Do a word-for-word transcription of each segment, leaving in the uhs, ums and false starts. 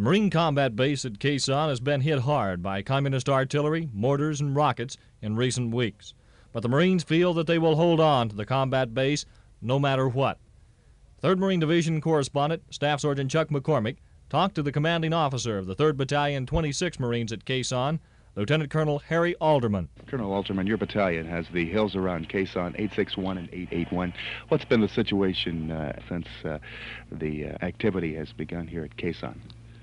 The Marine Combat Base at Khe Sanh has been hit hard by communist artillery, mortars, and rockets in recent weeks. But the Marines feel that they will hold on to the combat base no matter what. third Marine Division correspondent, Staff Sergeant Chuck McCormick, talked to the commanding officer of the third Battalion, twenty-six Marines at Khe Sanh, Lieutenant Colonel Harry Alderman. Colonel Alderman, your battalion has the hills around Khe Sanh, eight six one and eight eight one. What's been the situation uh, since uh, the uh, activity has begun here at Khe Sanh?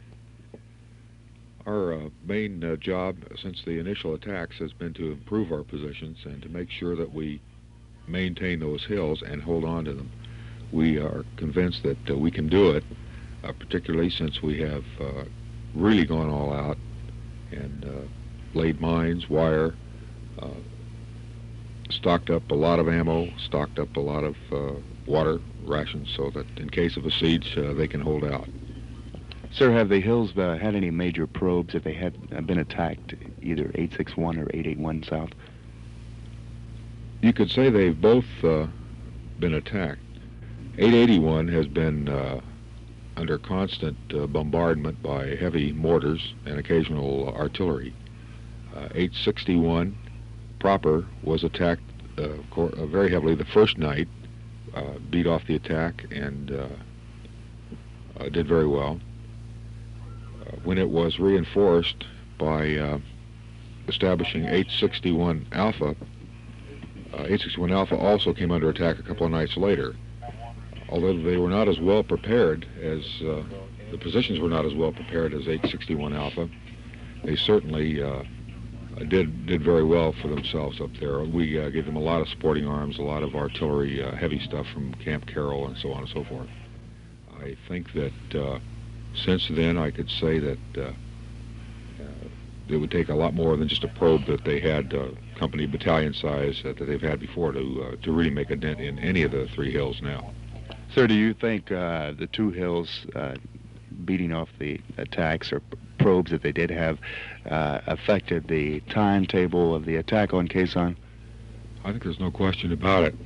Our uh, main uh, job since the initial attacks has been to improve our positions and to make sure that we maintain those hills and hold on to them. We are convinced that uh, we can do it, uh, particularly since we have uh, really gone all out and uh, laid mines, wire, uh, stocked up a lot of ammo, stocked up a lot of uh, water rations so that in case of a siege uh, they can hold out. Sir, have the hills uh, had any major probes if they had uh, been attacked, either eight six one or eight eight one south? You could say they've both uh, been attacked. eight eighty-one has been uh, under constant uh, bombardment by heavy mortars and occasional artillery. Uh, eight sixty-one proper was attacked uh, uh, very heavily the first night, uh, beat off the attack, and uh, uh, did very well. Uh, when it was reinforced by uh, establishing eight sixty-one Alpha, uh, eight sixty-one Alpha also came under attack a couple of nights later. Although they were not as well prepared as, uh, the positions were not as well prepared as eight sixty-one Alpha, they certainly uh, did did very well for themselves up there. We uh, gave them a lot of sporting arms, a lot of artillery, uh, heavy stuff from Camp Carroll, and so on and so forth. I think that uh, since then I could say that uh, uh, it would take a lot more than just a probe that they had, uh, company battalion size, uh, that they've had before to, uh, to really make a dent in any of the three hills now. Sir, do you think uh, the two hills uh, beating off the attacks or probes that they did have uh, affected the timetable of the attack on Khe Sanh? I think there's no question about it.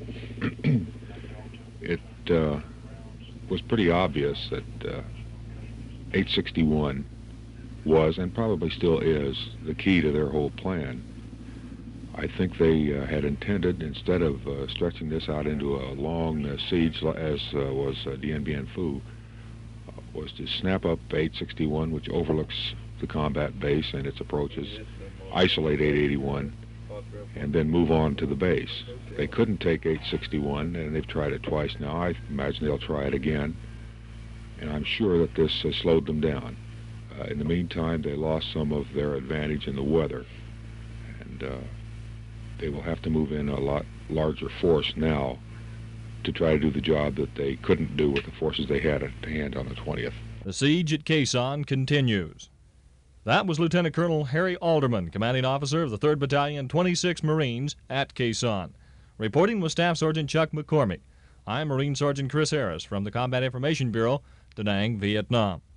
It uh, was pretty obvious that uh, eight sixty-one was, and probably still is, the key to their whole plan. I think they uh, had intended, instead of uh, stretching this out into a long uh, siege as uh, was uh, Dien Bien Phu, uh, was to snap up eight sixty-one, which overlooks the combat base and its approaches, isolate eight eighty-one, and then move on to the base. They couldn't take eight sixty-one, and they've tried it twice now. I imagine they'll try it again, and I'm sure that this uh, slowed them down. Uh, in the meantime, they lost some of their advantage in the weather, and uh, they will have to move in a lot larger force now to try to do the job that they couldn't do with the forces they had at hand on the twentieth. The siege at Khe Sanh continues. That was Lieutenant Colonel Harry Alderman, commanding officer of the third Battalion, twenty-six Marines at Khe Sanh. Reporting was Staff Sergeant Chuck McCormick. I'm Marine Sergeant Chris Harris from the Combat Information Bureau, Da Nang, Vietnam.